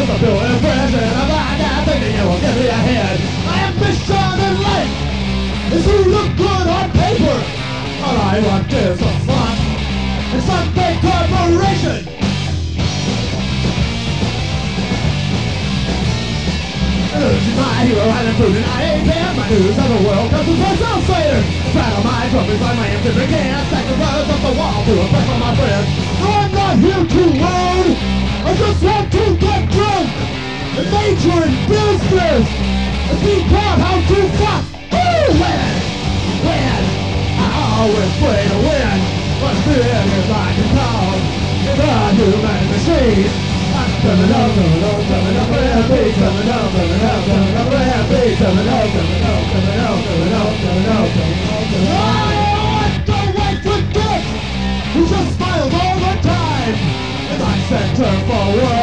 It's a pure impression of blind eye thinking you will get to your head. My ambition in life is to look good on paper. All I want is a slot in some big corporation. She's my hero, I'm improving, I ain't paying my news of the world comes to first outsider. Proud of my trophies like my ambition can stack the brothers up the wall to impress all my friends. No, I'm not here to learn, I just want to get drunk and major in business and be proud how to fuck. Win, I always play to win, but fear is like a call. It's a human machine. Coming up, coming up, coming up, rampage, coming up, coming up, coming up, rampage, coming up, coming up, coming up, coming up, coming up, coming up. I don't wait for dick, who just smiles all the time, as I center forward.